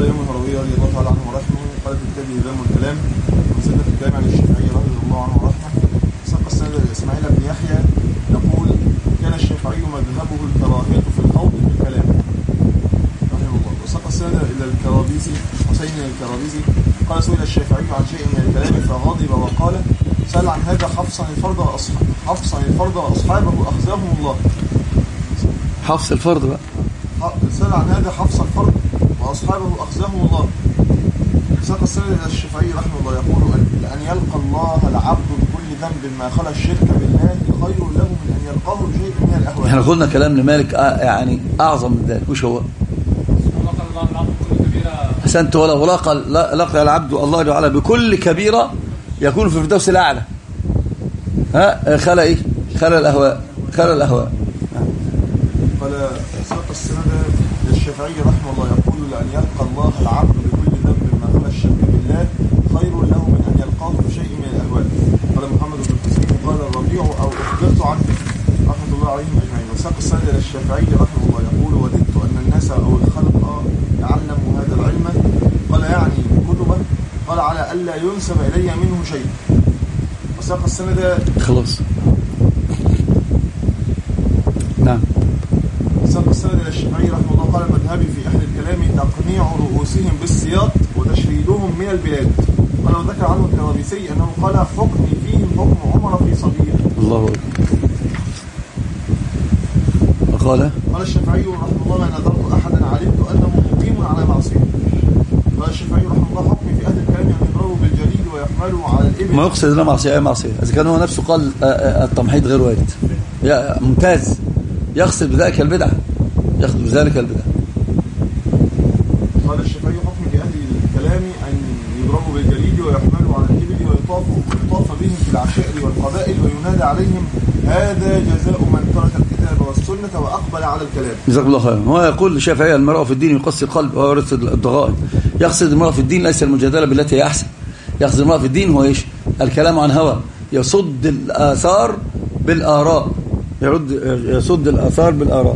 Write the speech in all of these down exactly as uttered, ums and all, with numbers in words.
الإمام الهروي رضي الله تعالى عنه ورحمه قال في كتابه إعلام الكلام وسد في الكلام عن الشافعي رضي الله عنه ورحمه ساق السند إسماعيل بن يحيى يقول كان الشافعي مذهبه الكراهية في الخوض في الكلام رحمه الله. وساق السند إلى الكرابيزي حسين الكرابيزي قال سئل الشافعي عن شيء من الكلام فغضب وقال سأل عن هذا حفصا الفرد وأصحابه حفصا الفرد وأصحابه أخزاهم الله. حفص الفرد بقى سأل عن هذا حفص الفرد وأصحابه أخزاهم الله. ساق السند إلى الشافعي رحمه الله يقول أن يلقى الله العبد بكل ذنب ما خلا الشرك بالله خير له من أن يلقاه بشيء من الأهوال. احنا قلنا كلام لمالك يعني أعظم من ذلك. وش هو؟ أحسنت. ولا ولقى لقى العبد الله تعالى بكل كبيرة يكون في الفردوس الأعلى. ها خلا إيه؟ خلا الأهواء خلا الأهواء. قال ساق السند للشافعي رحمه الله يقول لأن يلقى الله العبد بكل ذنب ما خلا الشرك بالله خير له من أن يلقاه بشيء من الأهوال. قال محمد بن الحسين قال الربيع أو أخبرت عنه رحمة الله عليهم أجمعين. وساق السند للشافعي رحمه الله يقول وددت أن الناس أو الخلق يعلموا هذا العلم قال يعني كتبه قال على ألا ينسب إلي منه شيء. وساق السند خلاص نعم. ساق السند إلى الشافعي رحمه الله قال مذهبي في أهل الكلام تقنيع رؤوسهم بالسياط وتشريدهم من البلاد. قال وذكر عنه الكرابيسي أنه قال حكمي فيهم حكم عمر في صغير. الله أكبر. وقال قال الشافعي رحمه الله ما نظرت أحدا علمت أنه مقيم على معصية. قال الشافعي رحمه الله حكمي في أهل الكلام أن يضربوا بالجليد ويحملوا على الإبل. ما يقصد لا معصية أي معصية إذا كان هو نفسه قال التمحيض غير وارد. يا ممتاز. يقصد بذلك البدعة يقصد بذلك البدعة. قال الشافعي حكم في أهل الكلام أن يضربوا بالجليد ويحملوا على الإبل ويطافوا ويطاف بهم في العشائر والقبائل وينادى عليهم هذا جزاء من ترك الكتاب والسنة وأقبل على الكلام. جزاك الله خيرا. هو يقول الشافعي المرء في الدين يقسي القلب ويورث الضغائن. يقصد المرء في الدين ليس المجادلة بالتي هي أحسن. يقصد المرء في الدين هو إيش؟ الكلام عن هوى يصد الآثار بالآراء يرد يصد الآثار بالآراء.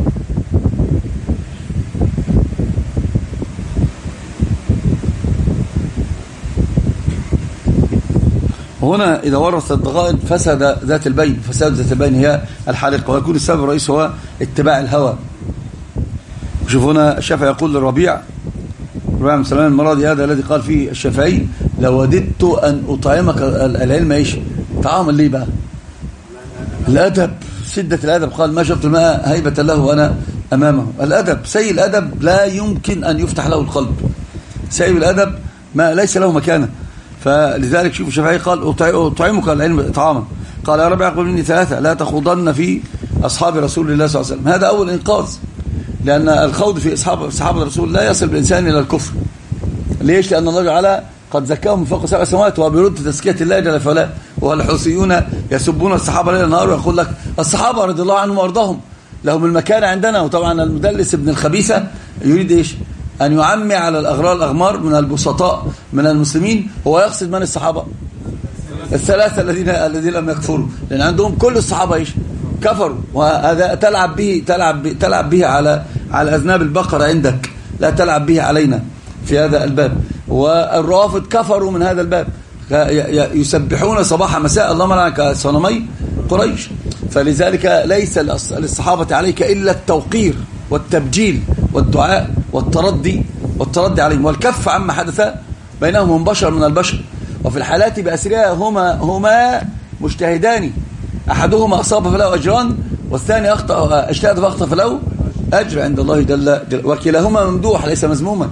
هنا إذا ورث الضغائن فسد ذات البين فساد ذات البين هي الحالقة ويكون السبب الرئيس هو اتباع الهوى. شوف هنا الشافعي يقول للربيع ربيع بن سلمان المرادي هذا الذي قال فيه الشافعي لو وددت أن أطعمك العلم إيش طعاما ليه بقى الأدب شدة الأدب. قال ما شربت الماء هيبة له وأنا أمامه. الأدب سيء الأدب لا يمكن أن يفتح له القلب. سيء الأدب ما ليس له مكانه. فلذلك شوف الشافعي قال أطعمك العلم طعاما. قال يا رب يقول مني ثلاثة لا تخوضن في أصحاب رسول الله صلى الله عليه وسلم. هذا أول إنقاذ لأن الخوض في أصحاب أصحاب الرسول لا يصل بالإنسان إلى الكفر. ليش؟ لأن الله تعالى قد زكاهم من فوق سبع سماوات وبيرد تزكية الله جل وعلا. والحوثيون يسبون الصحابة ليل نهار ويقول لك الصحابة رضي الله عنهم وارضاهم لهم المكان عندنا. وطبعا المدلس ابن الخبيثة يريد إيش أن يعمي على الأغرار الأغمار من البسطاء من المسلمين. هو يقصد من الصحابة الثلاثة الذين الذين لم يكفروا لأن عندهم كل الصحابة إيش كفروا. وهذا تلعب به تلعب به تلعب به على على أذناب البقرة عندك لا تلعب به علينا في هذا الباب. والروافض كفروا من هذا الباب يسبحون صباح مساء اللهم لعنك صنمي قريش. فلذلك ليس للصحابة عليك إلا التوقير والتبجيل والدعاء والتردي والتردي عليهم والكف عما حدث بينهم هم بشر من البشر. وفي الحالات بأسرها هما هما مجتهدان أحدهما أصاب فله أجران والثاني أخطأ اجتهد فأخطأ فله أجر عند الله جل, جل وكلاهما ممدوح ليس مذموما.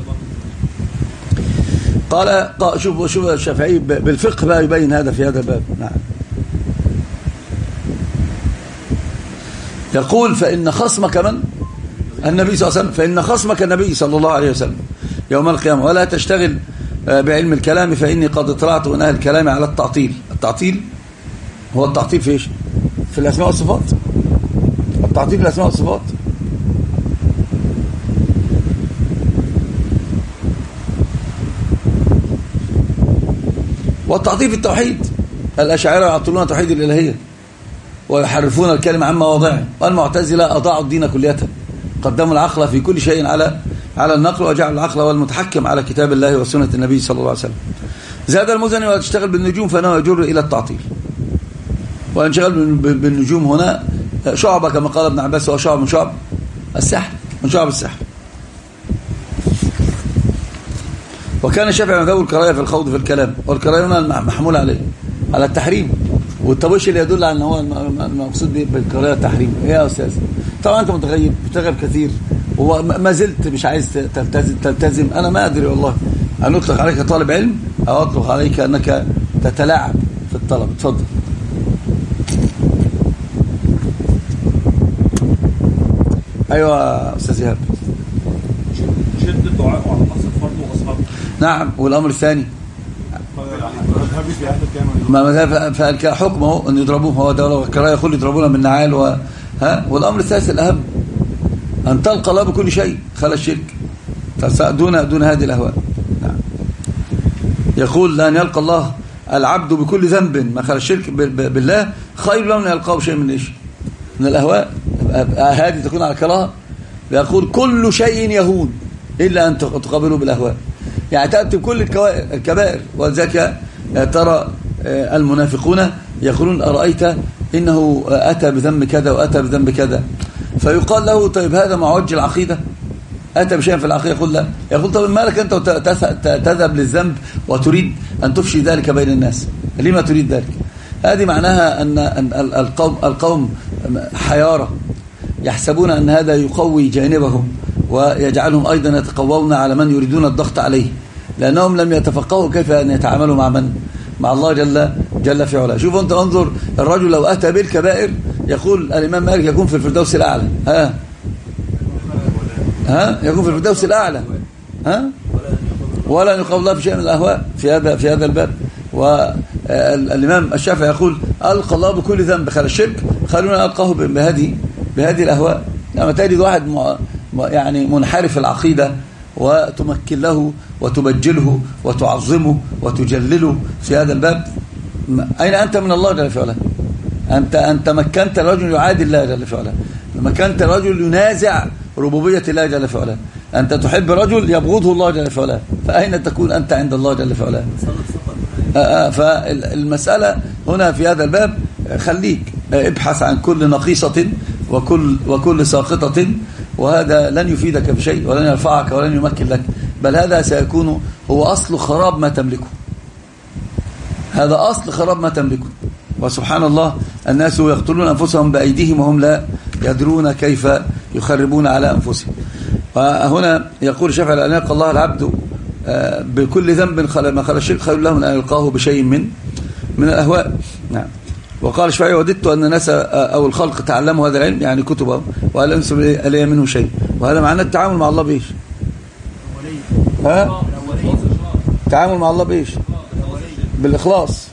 قال شوف شوف الشافعي بالفقه بقى يبين هذا في هذا الباب. نعم يقول فإن خصمك من النبي صلى الله عليه وسلم فإن خصمك النبي صلى الله عليه وسلم يوم القيامة ولا تشتغل بعلم الكلام فإني قد اطلعت من أهل الكلام على التعطيل. التعطيل هو التعطيل في إيش في الأسماء والصفات. التعطيل في الأسماء والصفات والتعطيل في التوحيد. الأشاعرة يعطلون توحيد الإلهية ويحرفون الكلمة عن مواضعه. والمعتزلة أضاعوا الدين كليته قدموا العقل في كل شيء على على النقل وجعل العقل هو المتحكم على كتاب الله وسنة النبي صلى الله عليه وسلم. زاد المزني وتشتغل بالنجوم فإنه يجر إلى التعطيل. وانشغل بالنجوم هنا شعبة كما قال ابن عباس، هو شعب من شعب السحر، من شعب السحر. وكان الشافعي مذهبه الكراهية في الخوض في الكلام، والكراهية هنا محمول عليه على التحريم، والتبوش اللي يدل على ان هو المقصود بالكراهية التحريم. ايه يا استاذ؟ طبعا انت متغيب بتغيب كثير وما زلت مش عايز تلتزم, تلتزم. انا ما ادري والله ان اطلق عليك طالب علم او اطلق عليك انك تتلاعب في الطلب. اتفضل. ايوه استاذ ايهاب. شد الدعاء على نقص الفرد واصحابه. نعم. والامر الثاني ما مذهب فحكمه ان يضربوه، هو ده الكراهيه يقول يضربونا من نعال و ها. والامر الثالث الاهم ان تلقى الله بكل شيء خلا الشرك دون دون هذه الاهواء. نعم. يقول لان يلقى الله العبد بكل ذنب ما خلا الشرك بالله خير له من يلقاه شيء من ايش؟ من الاهواء. هذه تكون على كراهه. يقول كل شيء يهون الا ان تقابله بالاهواء، يعني تأتي بكل الكبائر. وذلك ترى المنافقون يقولون أرأيت إنه أتى بذنب كذا وأتى بذنب كذا، فيقال له طيب هذا معوج العقيدة، أتى بشيء في العقيدة. يقول لا. يقول طيب ما لك أنت تذهب للذنب وتريد أن تفشي ذلك بين الناس، لما تريد ذلك؟ هذه معناها أن القوم, القوم حيارى يحسبون أن هذا يقوي جانبهم ويجعلهم أيضا يتقوون على من يريدون الضغط عليه، لأنهم لم يتفقهوا كيف أن يتعاملوا مع من؟ مع الله جل, جل في علاه. شوفوا أنت انظر الرجل لو أتى بالكبائر يقول الإمام مالك يكون في الفردوس الأعلى. ها ها يكون في الفردوس الأعلى. ها ولا يقول الله في شيء من الأهواء في هذا في هذا الباب. والإمام الشافعي يقول ألقى الله بكل ذنب خلا الشرك خلونا ألقاه بهذه بهذه الأهواء. لما تجد واحد يعني منحرف العقيدة وتمكن له وتبجله وتعظمه وتجلله في هذا الباب، أين أنت من الله جل في علاه؟ أنت أنت مكنت الرجل يعادي الله جل في علاه، مكنت الرجل ينازع ربوبية الله جل في علاه، أنت تحب رجل يبغضه الله جل في علاه، فأين تكون أنت عند الله جل في علاه؟ فالمسألة هنا في هذا الباب خليك ابحث عن كل نقيصة وكل وكل ساقطة، وهذا لن يفيدك بشيء ولن يرفعك ولن يمكن لك، بل هذا سيكون هو أصل خراب ما تملكه. هذا أصل خراب ما تملكه. وسبحان الله الناس يقتلون أنفسهم بأيديهم وهم لا يدرون كيف يخربون على أنفسهم. وهنا يقول الشافعي أن يلقى الله العبد بكل ذنب ما خلا الشرك خير له من أن يلقاه بشيء من من الأهواء. نعم. وقال الشافعي وددت أن الناس أو الخلق تعلموا هذا العلم، يعني كتبه، وهل ينسب إليه منه شيء. وهذا معناه التعامل مع الله بإيش؟ ها؟ التعامل مع الله بإيش؟ بالإخلاص.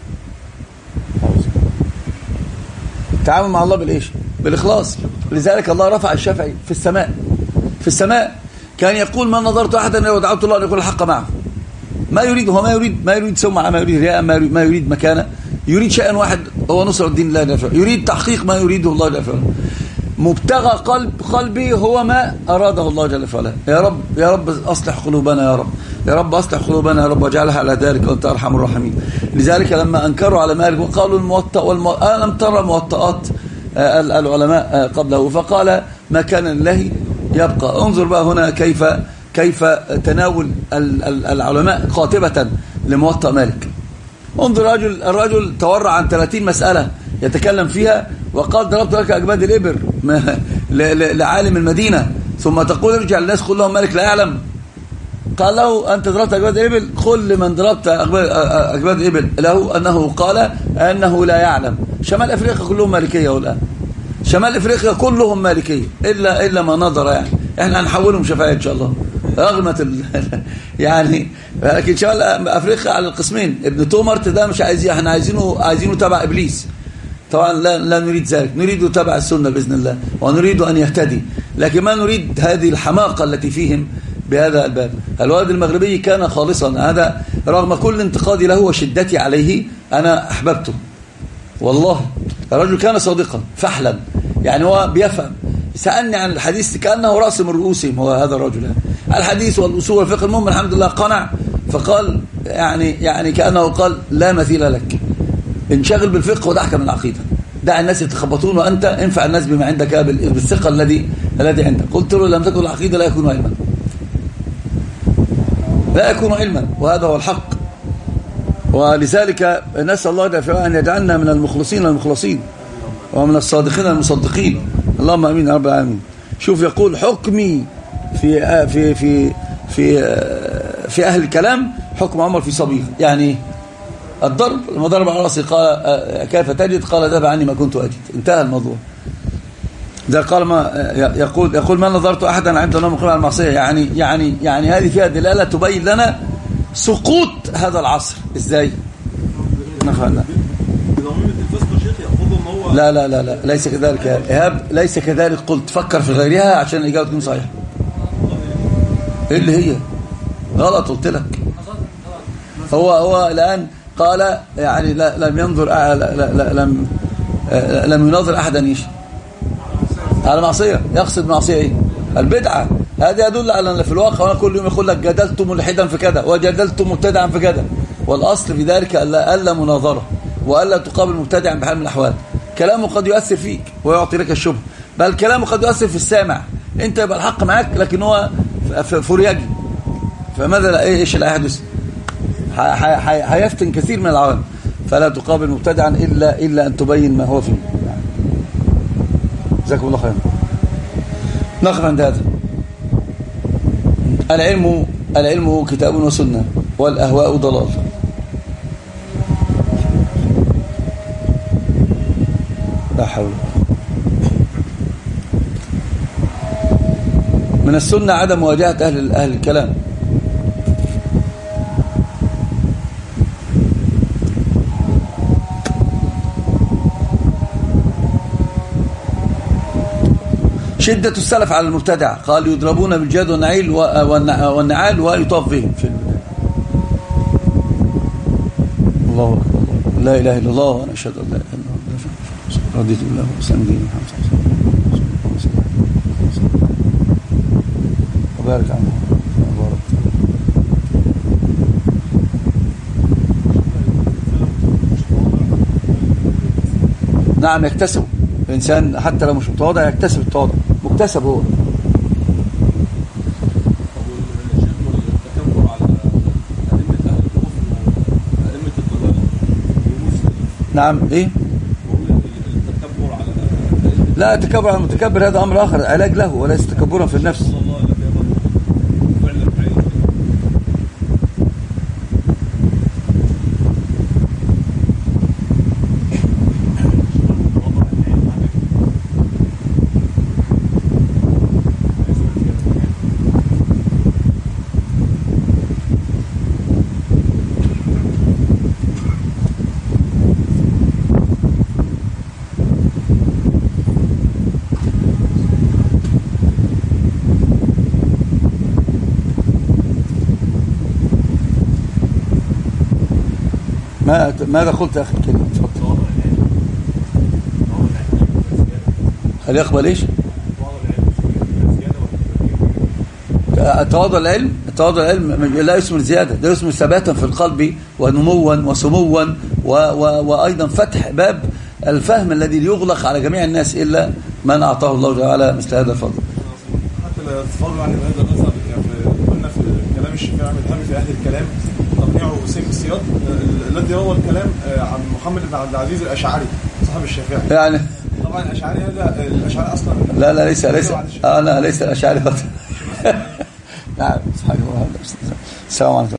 التعامل مع الله بالإيش؟ بالإخلاص. لذلك الله رفع الشافعي في السماء. في السماء كان يقول ما نظرت أحدا لو دعوت الله أن يقول الحق معه. ما يريد هو ما يريد ما يريد سمعة، ما يريد رياء، ما يريد مكانة، يريد شيئا واحد هو نصر الدين الله جل وعلا، يريد تحقيق ما يريده الله جل وعلا. مبتغى قلب قلبي هو ما أراده الله جل وعلا. يا رب يا رب أصلح قلوبنا، يا رب يا رب أصلح قلوبنا، يا رب واجعلها على ذلك وأنت أرحم الراحمين. لذلك لما أنكروا على مالك وقالوا الموطأ والمو... ألم ترى موطئات العلماء قبله، فقال ما كان لله يبقى. انظر بقى هنا كيف كيف تناول العلماء قاطبة لموطأ مالك. انظر الرجل الرجل تورع عن ثلاثين مسألة يتكلم فيها وقال ضربت لك أجباد الإبر لعالم المدينة، ثم تقول ارجع للناس قل لهم مالك لا يعلم. قال له أنت ضربت أجباد الإبل، قل لمن ضربت أجباد الإبل له أنه قال أنه لا يعلم. شمال أفريقيا كلهم مالكية والآن، شمال أفريقيا كلهم مالكية إلا إلا ما نظر، يعني إحنا هنحولهم شفاعية إن شاء الله رغمة ال... يعني لكن شمال أفريقيا على القسمين. ابن تومرت ده مش عايزين، احنا عايزينه عايزينه تبع إبليس. طبعا لا, لا نريد ذلك، نريد تبع السنة بإذن الله ونريد أن يهتدي، لكن ما نريد هذه الحماقة التي فيهم بهذا الباب. الواد المغربي كان خالصا، هذا رغم كل انتقادي له وشدتي عليه أنا أحببته والله. الرجل كان صادقا فحلا، يعني هو بيفهم. سألني عن الحديث كأنه رأس من رؤوسهم، هو هذا الرجل الحديث والأصول والفقه. المهم الحمد لله قنع، فقال يعني يعني كأنه قال لا مثيل لك، انشغل بالفقه وده أحكم العقيدة، دع الناس يتخبطون وأنت انفع الناس بما عندك بالثقة الذي الذي عندك. قلت له لم تكن العقيدة لا يكون علما، لا يكون علما، وهذا هو الحق. ولذلك نسأل الله دافعا أن يجعلنا من المخلصين المخلصين ومن الصادقين المصدقين، اللهم امين يا رب العالمين. شوف يقول حكمي في في في في في اهل الكلام حكم عمر في صبيغ، يعني الضرب لما ضرب على راسي قال كيف تجد؟ قال ذهب عني ما كنت اجد، انتهى الموضوع. ده قال ما يقول يقول ما نظرت احدا عند انه مقيم على المعصيه، يعني يعني يعني هذه فيها دلاله تبين لنا سقوط هذا العصر ازاي. نفعنا لا لا لا لا ليس كذلك يا إيهاب، ليس كذلك. قلت فكر في غيرها عشان الإجابة تكون صحيحة. إيه اللي هي غلط؟ قلت لك هو هو الآن قال يعني لا لم ينظر لا لا لا لم لم ينظر أحدا ايش على معصية. يقصد معصية إيه؟ البدعة. هذا يدل على أن في الواقع أنا كل يوم يقول لك جدلت ملحدا في كذا وجدلت مبتدعا في كذا، والأصل في ذلك ألا ألا مناظرة وألا تقابل مبتدعا بحال من الأحوال. كلامه قد يؤثر فيك ويعطي لك الشبه، بل كلامه قد يؤثر في السامع، انت يبقى الحق معك لكن هو فرياجي، فماذا لا ايش اللي هيحدث؟ هيفتن كثير من العوام. فلا تقابل مبتدعا الا الا ان تبين ما هو فيه. جزاكم الله خيرا. نقف عند هذا. العلم العلم كتاب وسنه والاهواء ضلال. لا حول. من السنة عدم مواجهة أهل أهل الكلام. شدة السلف على المبتدع، قال يضربون بالجاد والنعيل والنعال ويطاف بهم في البلاد. الله أكبر، لا إله إلا الله وأنا أشهد أن لا إله إلا الله رضيت بالله وسلم دين محمد وبارك عنه وبارك. نعم يكتسب الإنسان حتى لو مش متواضع، يكتسب التواضع، مكتسب هو. نعم ايه؟ لا التكبر على المتكبر هذا امر اخر، علاج له وليس تكبرا في النفس. ما ماذا قلت يا اخي الكريم؟ تفضل. هل يقبل ايش؟ التواضع العلم، التواضع العلم لا اسم الزياده، ده اسم ثباتا في القلب ونموا وسموا و و وايضا فتح باب الفهم الذي يغلق على جميع الناس الا من اعطاه الله تعالى مثل هذا الفضل. حتى لا تتفرج عن هذا المذهب، قلنا في كلام الشافعي المذهبي في اهل الكلام تقنيعه سيف السياط الذي روى الكلام عن محمد بن عبد العزيز الاشعري صاحب الشافعي. يعني طبعا الاشعري هذا الاشعري اصلا لا لا ليس ليس اه لا ليس الاشعري. نعم صحيح. السلام عليكم.